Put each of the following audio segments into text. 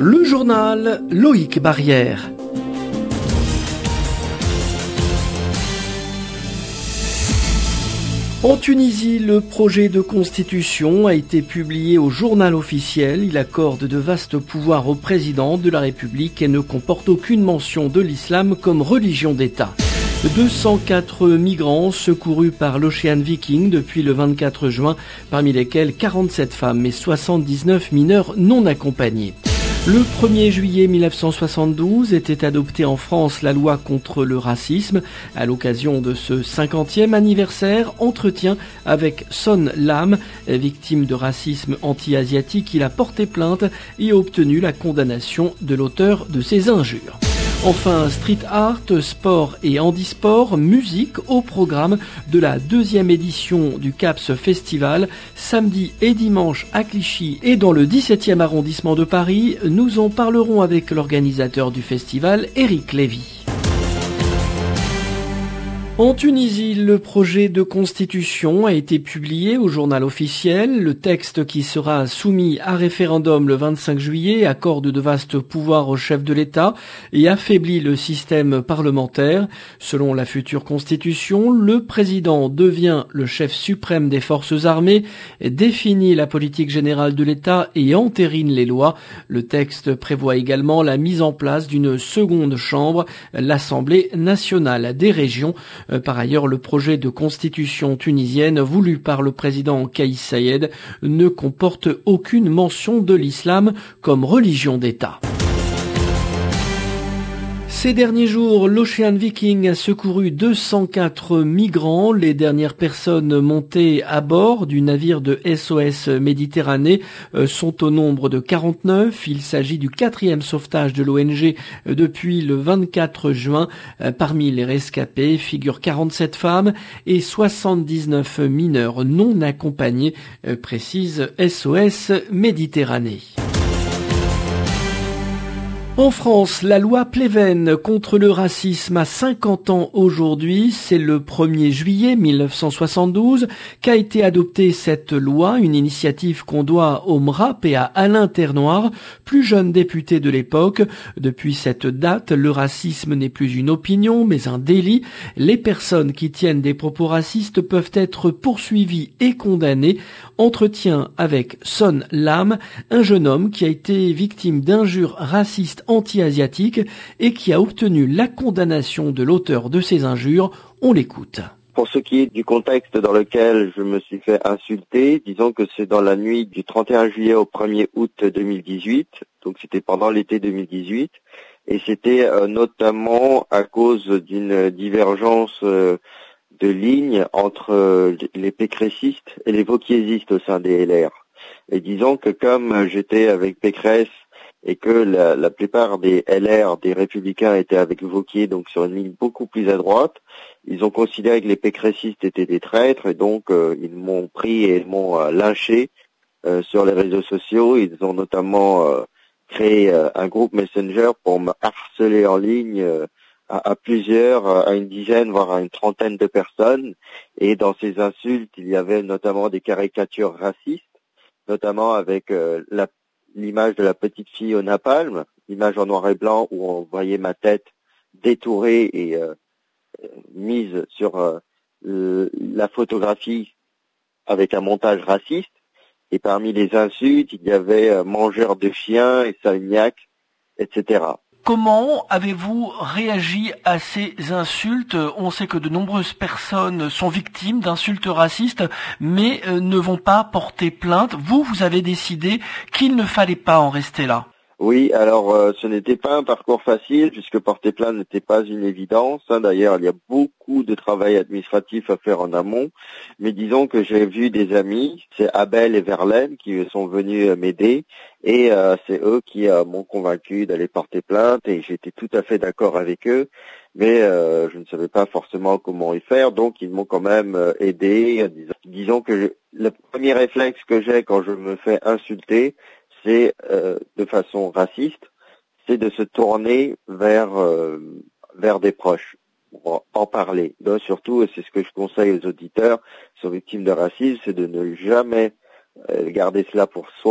Le journal Loïc Barrière. En Tunisie, le projet de constitution a été publié au journal officiel. Il accorde de vastes pouvoirs au président de la République et ne comporte aucune mention de l'islam comme religion d'État. 204 migrants secourus par l'Ocean Viking depuis le 24 juin, parmi lesquels 47 femmes et 79 mineurs non accompagnés. Le 1er juillet 1972 était adoptée en France la loi contre le racisme. À l'occasion de ce 50e anniversaire, entretien avec Son Lam, victime de racisme anti-asiatique. Il a porté plainte et a obtenu la condamnation de l'auteur de ces injures. Enfin, street art, sport et handisport, musique au programme de la 2e édition du CAPS Festival, samedi et dimanche à Clichy et dans le 17e arrondissement de Paris. Nous en parlerons avec l'organisateur du festival, Éric Lévy. En Tunisie, le projet de constitution a été publié au journal officiel. Le texte qui sera soumis à référendum le 25 juillet accorde de vastes pouvoirs au chef de l'État et affaiblit le système parlementaire. Selon la future constitution, le président devient le chef suprême des forces armées, définit la politique générale de l'État et entérine les lois. Le texte prévoit également la mise en place d'une seconde chambre, l'Assemblée nationale des régions. Par ailleurs, le projet de constitution tunisienne voulu par le président Kais Saied ne comporte aucune mention de l'islam comme religion d'État. Ces derniers jours, l'Ocean Viking a secouru 204 migrants. Les dernières personnes montées à bord du navire de SOS Méditerranée sont au nombre de 49. Il s'agit du 4e sauvetage de l'ONG depuis le 24 juin. Parmi les rescapés figurent 47 femmes et 79 mineurs non accompagnés, précise SOS Méditerranée. En France, la loi Pleven contre le racisme a 50 ans aujourd'hui. C'est le 1er juillet 1972 qu'a été adoptée cette loi, une initiative qu'on doit au MRAP et à Alain Ternoir, plus jeune député de l'époque. Depuis cette date, le racisme n'est plus une opinion, mais un délit. Les personnes qui tiennent des propos racistes peuvent être poursuivies et condamnées. Entretien avec Son Lam, un jeune homme qui a été victime d'injures racistes anti-asiatiques et qui a obtenu la condamnation de l'auteur de ces injures. On l'écoute. Pour ce qui est du contexte dans lequel je me suis fait insulter, disons que c'est dans la nuit du 31 juillet au 1er août 2018, donc c'était pendant l'été 2018, et c'était notamment à cause d'une divergence de ligne entre les pécressistes et les wauquiésistes au sein des LR. Et disons que comme j'étais avec Pécresse et que la plupart des LR, des Républicains, étaient avec Wauquiez, donc sur une ligne beaucoup plus à droite, ils ont considéré que les pécressistes étaient des traîtres et donc ils m'ont pris et m'ont lynché sur les réseaux sociaux. Ils ont notamment créé un groupe Messenger pour me harceler en ligne à plusieurs, à une dizaine, voire à une trentaine de personnes. Et dans ces insultes, il y avait notamment des caricatures racistes, notamment avec l'image de la petite fille au napalm, l'image en noir et blanc où on voyait ma tête détourée et mise sur la photographie avec un montage raciste. Et parmi les insultes, il y avait mangeur de chiens et salmiaque, etc. Comment avez-vous réagi à ces insultes ? On sait que de nombreuses personnes sont victimes d'insultes racistes, mais ne vont pas porter plainte. Vous avez décidé qu'il ne fallait pas en rester là. Oui, alors ce n'était pas un parcours facile puisque porter plainte n'était pas une évidence. D'ailleurs, il y a beaucoup de travail administratif à faire en amont. Mais disons que j'ai vu des amis, c'est Abel et Verlaine qui sont venus m'aider et c'est eux qui m'ont convaincu d'aller porter plainte et j'étais tout à fait d'accord avec eux. Mais je ne savais pas forcément comment y faire, donc ils m'ont quand même aidé. Disons que le premier réflexe que j'ai quand je me fais insulter, c'est de façon raciste, c'est de se tourner vers des proches pour en parler. Donc, surtout, et c'est ce que je conseille aux auditeurs qui sont victimes de racisme, c'est de ne jamais garder cela pour soi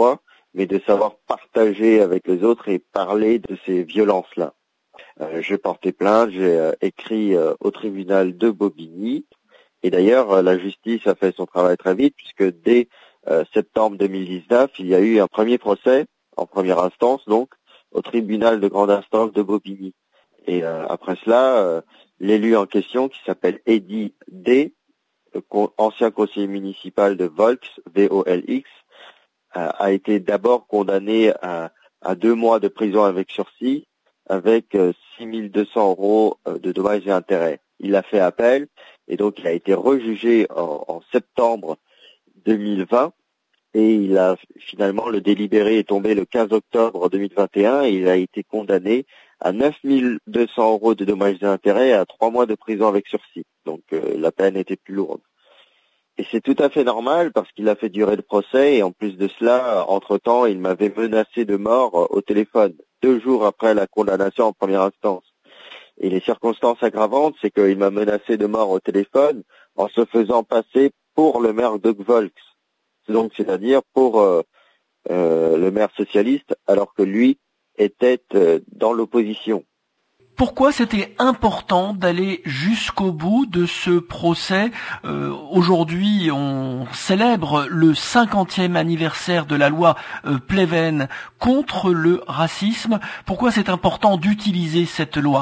mais de savoir partager avec les autres et parler de ces violences-là. J'ai porté plainte, j'ai écrit au tribunal de Bobigny, et d'ailleurs la justice a fait son travail très vite, puisque dès septembre 2019, il y a eu un premier procès, en première instance donc, au tribunal de grande instance de Bobigny. Et après cela, l'élu en question, qui s'appelle Eddy D., ancien conseiller municipal de Volx, VOLX, a été d'abord condamné à 2 mois de prison avec sursis, avec 6 200 € de dommages et intérêts. Il a fait appel, et donc il a été rejugé en septembre 2020, et il a finalement, le délibéré est tombé le 15 octobre 2021, et il a été condamné à 9 200 € de dommages et intérêts et à 3 mois de prison avec sursis. Donc la peine était plus lourde. Et c'est tout à fait normal parce qu'il a fait durer le procès, et en plus de cela, entre-temps, il m'avait menacé de mort au téléphone 2 jours après la condamnation en première instance. Et les circonstances aggravantes, c'est qu'il m'a menacé de mort au téléphone en se faisant passer pour le maire de Volx. Donc, c'est-à-dire pour le maire socialiste, alors que lui était dans l'opposition. Pourquoi c'était important d'aller jusqu'au bout de ce procès ? Aujourd'hui, on célèbre le 50e anniversaire de la loi Pleven contre le racisme. Pourquoi c'est important d'utiliser cette loi ?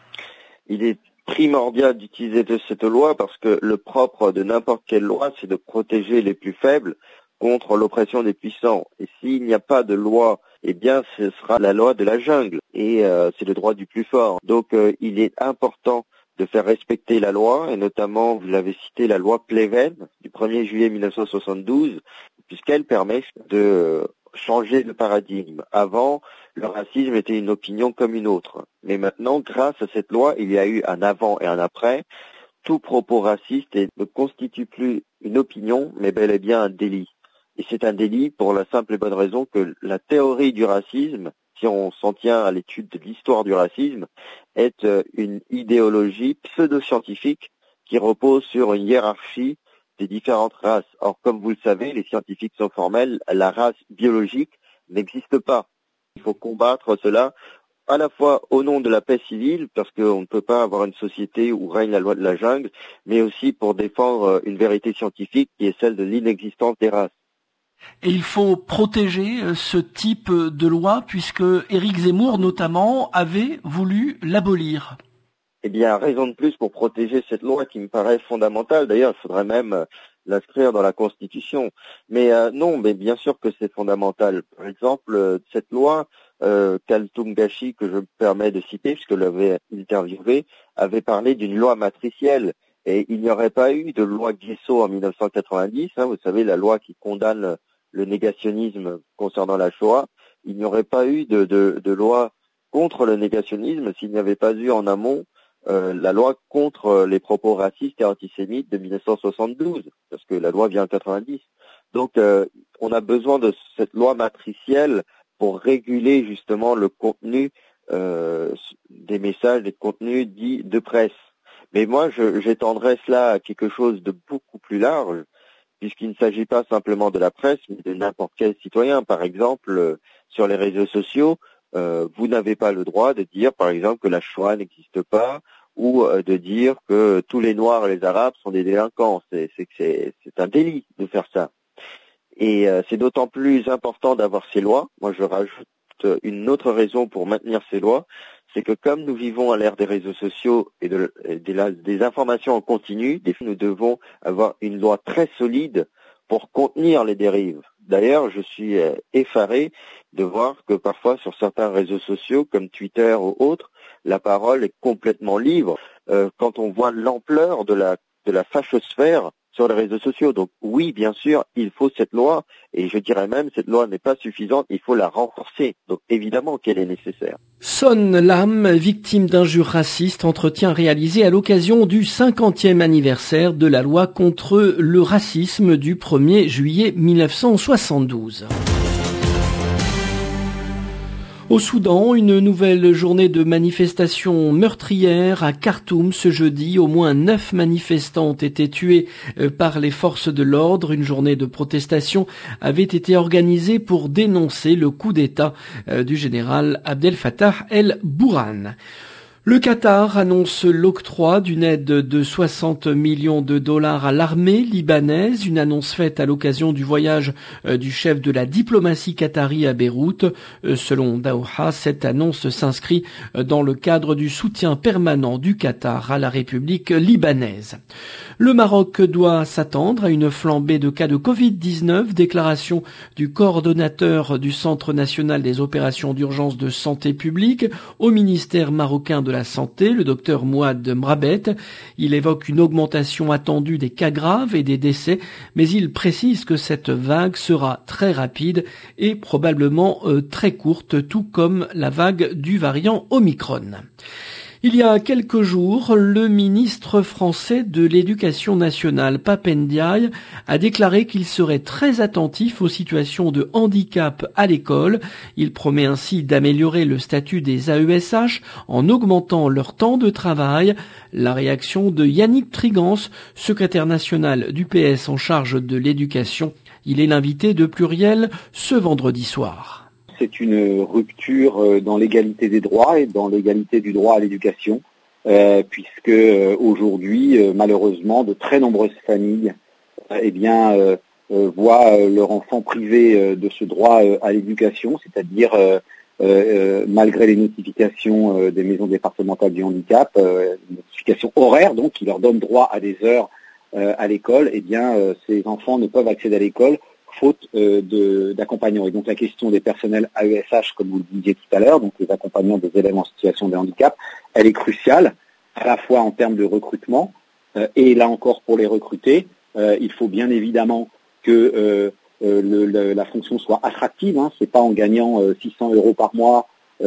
Il est primordial d'utiliser cette loi parce que le propre de n'importe quelle loi, c'est de protéger les plus faibles contre l'oppression des puissants. Et s'il n'y a pas de loi, eh bien ce sera la loi de la jungle, et c'est le droit du plus fort. Donc il est important de faire respecter la loi, et notamment, vous l'avez cité, la loi Pleven du 1er juillet 1972, puisqu'elle permet de changer de paradigme. Avant, le racisme était une opinion comme une autre. Mais maintenant, grâce à cette loi, il y a eu un avant et un après. Tout propos raciste ne constitue plus une opinion, mais bel et bien un délit. Et c'est un délit pour la simple et bonne raison que la théorie du racisme, si on s'en tient à l'étude de l'histoire du racisme, est une idéologie pseudo-scientifique qui repose sur une hiérarchie des différentes races. Or, comme vous le savez, les scientifiques sont formels, la race biologique n'existe pas. Il faut combattre cela à la fois au nom de la paix civile, parce qu'on ne peut pas avoir une société où règne la loi de la jungle, mais aussi pour défendre une vérité scientifique qui est celle de l'inexistence des races. Et il faut protéger ce type de loi, puisque Éric Zemmour, notamment, avait voulu l'abolir. Eh bien, raison de plus pour protéger cette loi qui me paraît fondamentale. D'ailleurs, il faudrait même l'inscrire dans la Constitution. Mais non, mais bien sûr que c'est fondamental. Par exemple, cette loi, Kaltoum Gashi, que je me permets de citer, puisque je l'avais interviewé, avait parlé d'une loi matricielle. Et il n'y aurait pas eu de loi Guesso en 1990, vous savez, la loi qui condamne le négationnisme concernant la Shoah. Il n'y aurait pas eu de loi contre le négationnisme s'il n'y avait pas eu en amont la loi contre les propos racistes et antisémites de 1972, parce que la loi vient en 90. Donc, on a besoin de cette loi matricielle pour réguler justement le contenu des messages, des contenus dits de presse. Mais moi, j'étendrais cela à quelque chose de beaucoup plus large, puisqu'il ne s'agit pas simplement de la presse, mais de n'importe quel citoyen. Par exemple, sur les réseaux sociaux, vous n'avez pas le droit de dire, par exemple, que la Shoah n'existe pas, ou de dire que tous les Noirs et les Arabes sont des délinquants. C'est un délit de faire ça. Et c'est d'autant plus important d'avoir ces lois. Moi, je rajoute une autre raison pour maintenir ces lois, c'est que comme nous vivons à l'ère des réseaux sociaux et des informations en continu, nous devons avoir une loi très solide pour contenir les dérives. D'ailleurs, je suis effaré de voir que parfois sur certains réseaux sociaux, comme Twitter ou autres, la parole est complètement libre. Quand on voit l'ampleur de la fachosphère sur les réseaux sociaux. Donc oui, bien sûr, il faut cette loi, et je dirais même, cette loi n'est pas suffisante, il faut la renforcer. Donc évidemment qu'elle est nécessaire. Son Lam, victime d'injures racistes, entretien réalisé à l'occasion du 50e anniversaire de la loi contre le racisme du 1er juillet 1972. Au Soudan, une nouvelle journée de manifestation meurtrière à Khartoum ce jeudi. Au moins 9 manifestants ont été tués par les forces de l'ordre. Une journée de protestation avait été organisée pour dénoncer le coup d'État du général Abdel Fattah el-Burhan. Le Qatar annonce l'octroi d'une aide de 60 millions de dollars à l'armée libanaise, une annonce faite à l'occasion du voyage du chef de la diplomatie qatari à Beyrouth. Selon Daouha, cette annonce s'inscrit dans le cadre du soutien permanent du Qatar à la République libanaise. Le Maroc doit s'attendre à une flambée de cas de Covid-19, déclaration du coordonnateur du Centre national des opérations d'urgence de santé publique au ministère marocain de la Santé, le docteur Mouad Mrabet. Il évoque une augmentation attendue des cas graves et des décès, mais il précise que cette vague sera très rapide et probablement très courte, tout comme la vague du variant Omicron. Il y a quelques jours, le ministre français de l'Éducation nationale, Pape Ndiaye, a déclaré qu'il serait très attentif aux situations de handicap à l'école. Il promet ainsi d'améliorer le statut des AESH en augmentant leur temps de travail. La réaction de Yannick Trigance, secrétaire national du PS en charge de l'éducation. Il est l'invité de Pluriel ce vendredi soir. C'est une rupture dans l'égalité des droits et dans l'égalité du droit à l'éducation, puisque aujourd'hui, malheureusement, de très nombreuses familles voient leur enfant privé de ce droit à l'éducation, c'est-à-dire malgré les notifications des maisons départementales du handicap, notifications horaires, donc qui leur donnent droit à des heures à l'école, ces enfants ne peuvent accéder à l'école faute d'accompagnants. Et donc la question des personnels AESH, comme vous le disiez tout à l'heure, donc les accompagnants des élèves en situation de handicap, elle est cruciale, à la fois en termes de recrutement, et là encore pour les recruter, il faut bien évidemment que la fonction soit attractive, hein. C'est pas en gagnant 600 € par mois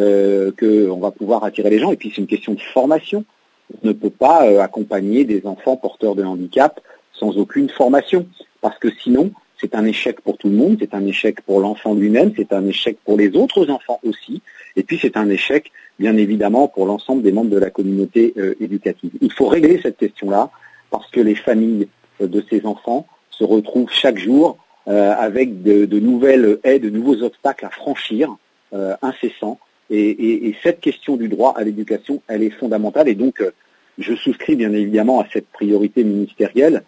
qu'on va pouvoir attirer les gens, et puis c'est une question de formation. On ne peut pas accompagner des enfants porteurs de handicap sans aucune formation, parce que sinon, c'est un échec pour tout le monde, c'est un échec pour l'enfant lui-même, c'est un échec pour les autres enfants aussi, et puis c'est un échec, bien évidemment, pour l'ensemble des membres de la communauté éducative. Il faut régler cette question-là, parce que les familles de ces enfants se retrouvent chaque jour avec de nouvelles haies, de nouveaux obstacles à franchir, incessants, et cette question du droit à l'éducation, elle est fondamentale, et donc je souscris bien évidemment à cette priorité ministérielle,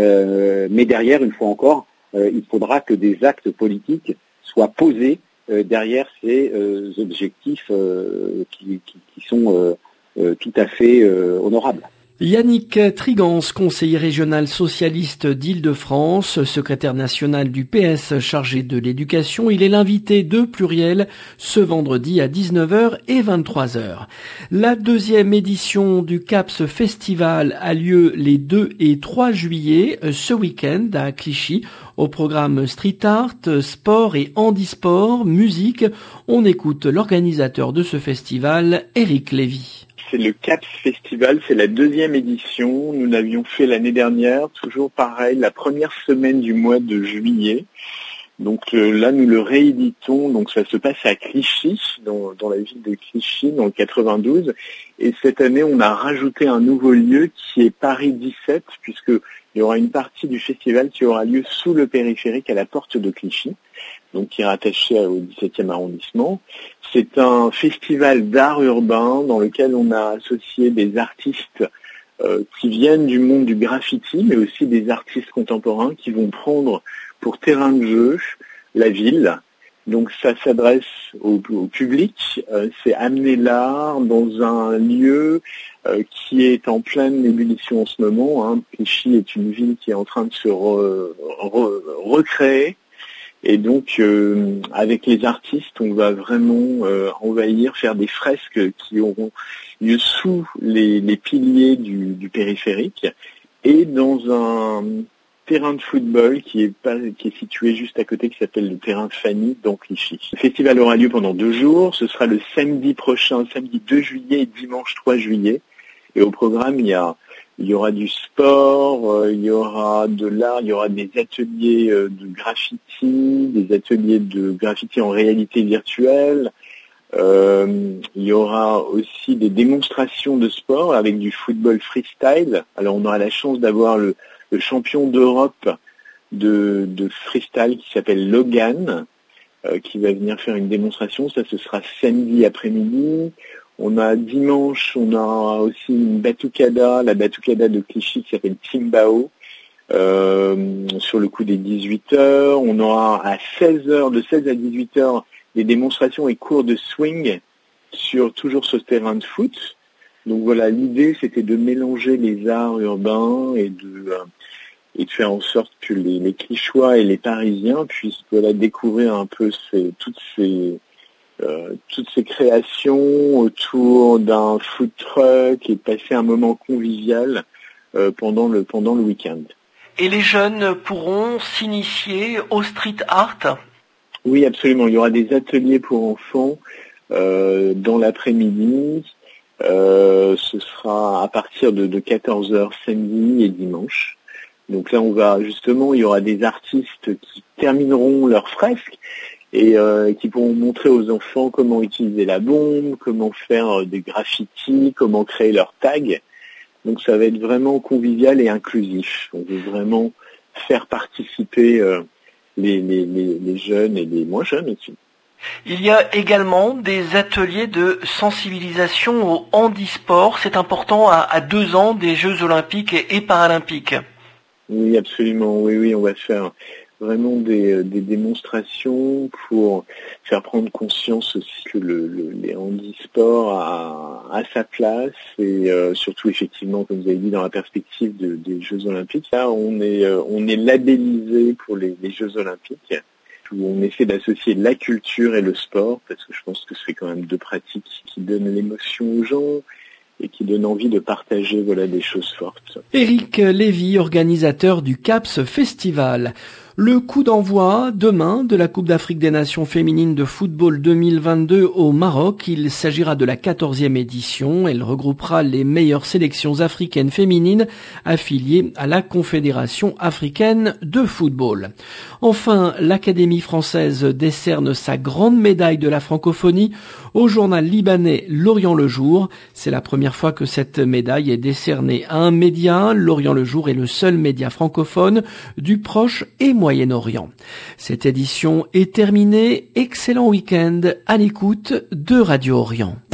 mais derrière, une fois encore, il faudra que des actes politiques soient posés derrière ces objectifs qui sont tout à fait honorables. Yannick Trigance, conseiller régional socialiste d'Île-de-France, secrétaire national du PS chargé de l'éducation, il est l'invité de Pluriel ce vendredi à 19h et 23h. La deuxième édition du CAPS Festival a lieu les 2 et 3 juillet ce week-end à Clichy. Au programme street art, sport et handisport, musique, on écoute l'organisateur de ce festival, Éric Lévy. C'est le CAPS Festival, c'est la deuxième édition. Nous l'avions fait l'année dernière, toujours pareil, la première semaine du mois de juillet. Donc là, nous le rééditons. Donc ça se passe à Clichy, dans la ville de Clichy, dans le 92. Et cette année, on a rajouté un nouveau lieu qui est Paris 17, puisque il y aura une partie du festival qui aura lieu sous le périphérique à la porte de Clichy, donc qui est rattaché au 17e arrondissement. C'est un festival d'art urbain dans lequel on a associé des artistes qui viennent du monde du graffiti, mais aussi des artistes contemporains qui vont prendre pour terrain de jeu la ville. Donc ça s'adresse au public, c'est amener l'art dans un lieu qui est en pleine ébullition en ce moment. Hein. Clichy est une ville qui est en train de se recréer. Et donc, avec les artistes, on va vraiment envahir, faire des fresques qui auront lieu sous les piliers du périphérique et dans un terrain de football qui est situé juste à côté, qui s'appelle le terrain Fanny dans Clichy. Le festival aura lieu pendant 2 jours. Ce sera le samedi prochain, samedi 2 juillet et dimanche 3 juillet. Et au programme, il y aura du sport, il y aura de l'art, il y aura des ateliers de graffiti, des ateliers de graffiti en réalité virtuelle, Il y aura aussi des démonstrations de sport avec du football freestyle. Alors on aura la chance d'avoir le champion d'Europe de freestyle qui s'appelle Logan, qui va venir faire une démonstration. Ça, ce sera samedi après-midi. Dimanche, on aura aussi une batucada, la batucada de Clichy qui s'appelle Timbao, sur le coup des 18h. On aura à 16h, de 16 à 18h, des démonstrations et cours de swing toujours sur ce terrain de foot. Donc voilà, l'idée c'était de mélanger les arts urbains et de faire en sorte que les Clichychois et les Parisiens puissent découvrir un peu toutes ces créations autour d'un food truck et passer un moment convivial pendant le week-end. Et les jeunes pourront s'initier au street art ? Oui, absolument. Il y aura des ateliers pour enfants dans l'après-midi. Ce sera à partir de 14h samedi et dimanche. Donc là, il y aura des artistes qui termineront leurs fresques et qui pourront montrer aux enfants comment utiliser la bombe, comment faire des graffitis, comment créer leurs tags. Donc ça va être vraiment convivial et inclusif. On veut vraiment faire participer les jeunes et les moins jeunes aussi. Il y a également des ateliers de sensibilisation au handisport. C'est important à 2 ans des Jeux Olympiques et Paralympiques. Oui, absolument. Oui, on va faire vraiment des démonstrations pour faire prendre conscience aussi que les handisports a sa place et surtout effectivement, comme vous avez dit, dans la perspective des Jeux Olympiques. Là, on est labellisé pour les Jeux Olympiques, où on essaie d'associer la culture et le sport, parce que je pense que c'est quand même 2 pratiques qui donnent l'émotion aux gens et qui donnent envie de partager des choses fortes. Éric Lévy, organisateur du CAPS Festival. Le coup d'envoi demain de la Coupe d'Afrique des Nations féminines de football 2022 au Maroc. Il s'agira de la 14e édition. Elle regroupera les meilleures sélections africaines féminines affiliées à la Confédération africaine de football. Enfin, l'Académie française décerne sa grande médaille de la francophonie au journal libanais L'Orient le Jour. C'est la première fois que cette médaille est décernée à un média. L'Orient le Jour est le seul média francophone du Proche et Moyen-Orient. Cette édition est terminée. Excellent week-end à l'écoute de Radio Orient.